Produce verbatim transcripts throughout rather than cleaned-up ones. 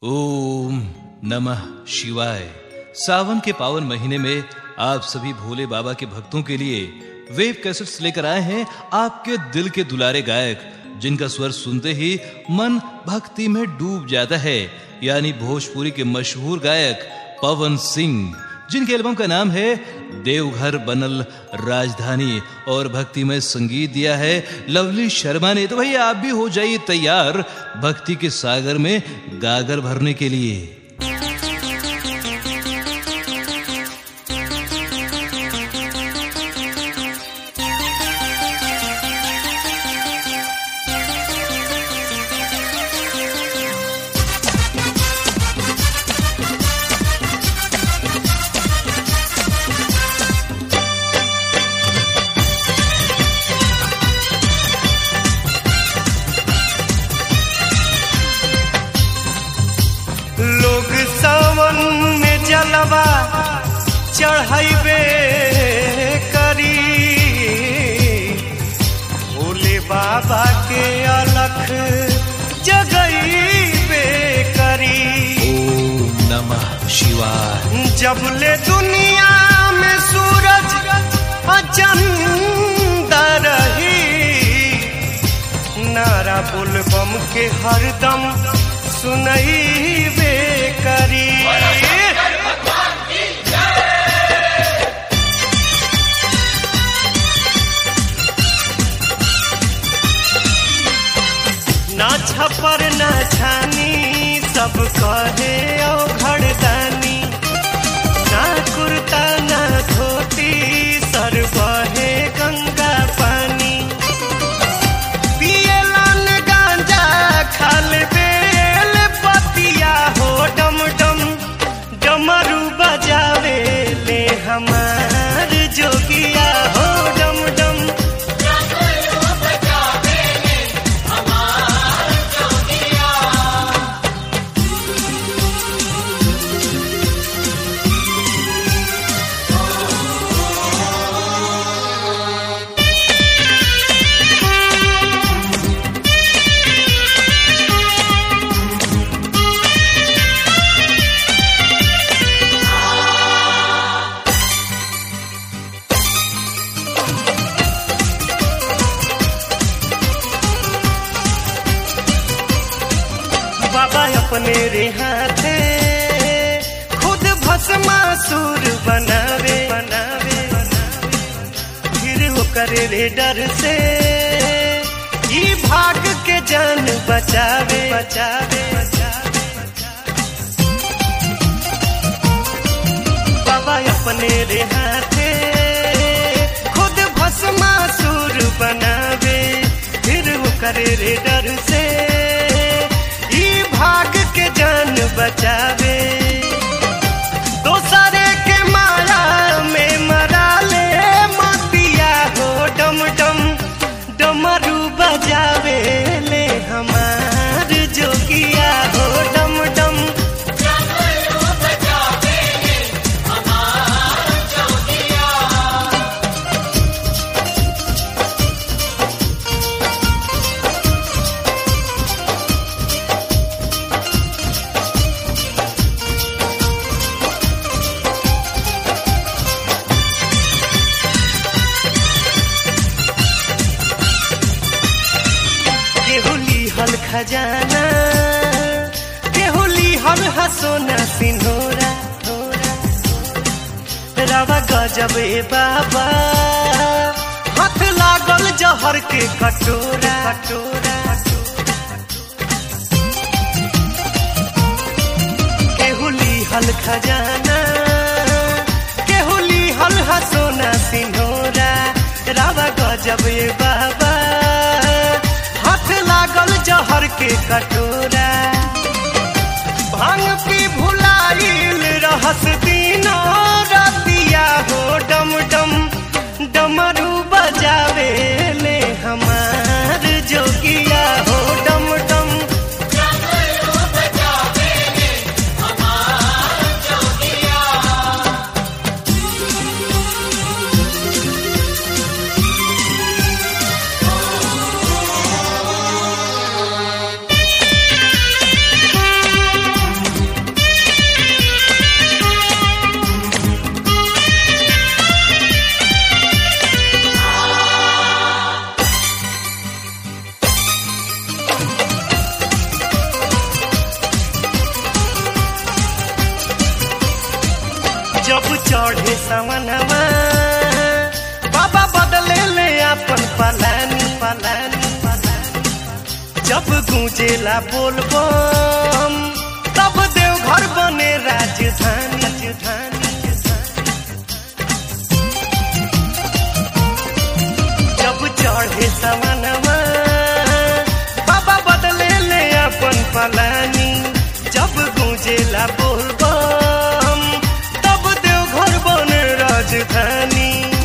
ओम नमः शिवाय। सावन के पावन महीने में आप सभी भोले बाबा के भक्तों के लिए वेव कैसेट्स लेकर आए हैं आपके दिल के दुलारे गायक, जिनका स्वर सुनते ही मन भक्ति में डूब जाता है, यानी भोजपुरी के मशहूर गायक पवन सिंह, जिनके एल्बम का नाम है देवघर बनल राजधानी और भक्ति में संगीत दिया है लवली शर्मा ने। तो भैया आप भी हो जाइए तैयार भक्ति के सागर में गागर भरने के लिए। लोग सावन में जलवा चढ़ाइबे करी, भोले बाबा के अलख जगइबे करी। ओम नमः शिवाय। जब ले दुनिया में सूरज चंदा रही, नारा बोलबम के हरदम सुनइबे करी। ना छपर ना छानी सब कहे ओ घड़दानी, ना कुर्ता ना धोती सर बहे गंगा पानी। पियलन गांजा खाल बेल पतिया हो, डम डम डमरू बजावे ले हमार जोगिया हो, डम डम डमरू बजावे ले हमार जोगिया। बाबा अपने रे हाथे खुद भस्मासुर बनावे बनावे, फिर वो करे रे डर से ई भाग के जान बचावे बचावे। बाबा अपने रे हाथे खुद भस्मासुर बनावे, फिर वो करे रे डर से भाग के जान बचावे। दोसरे के माया में मरा ले मोतिया हो, डम डम डमरू बजावे ले हमार जोगिया हो, डम डम डमरू बजावे ले हमार जोगिया। हल खजाना केहुली हल हसोना सिन्होरा, रवा गजब ए बाबा हाथ लागल जहर के कटोरा कटोरा। केहुली हल खजाना केहुली हल हसोना सिन्होरा, रवा गजब ए बाबा लागल जहर के कटोरा। भांग पी भुलाइल रहस दिनो रतिया हो, डम डम डमरू बजावे ले हमार जोगिया हो, डम डम डमरू बजावे ले हमार जोगिया। चढ़े सवनवा बाबा बदले ले अपन पलानी पलानी पलानी। जब गूंजेला बोलबम तब देवघर बने राजधानी राजधानी। जब चढ़े सवनवा बाबा बदले ले अपन पलानी। जब गूंजेला बोलबम तब देवघर बने राजधानी।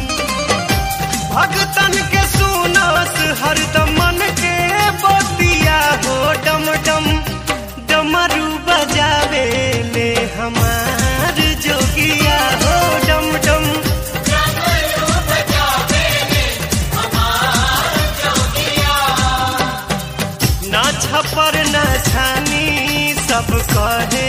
भगतन के सुनस हरदम मन के बतिया हो डम डम डमरू बजावे ले हमार जोगिया हो डम डम डमरू बजावे ले हमार जोगिया। ना छपर ना छानी सब कहे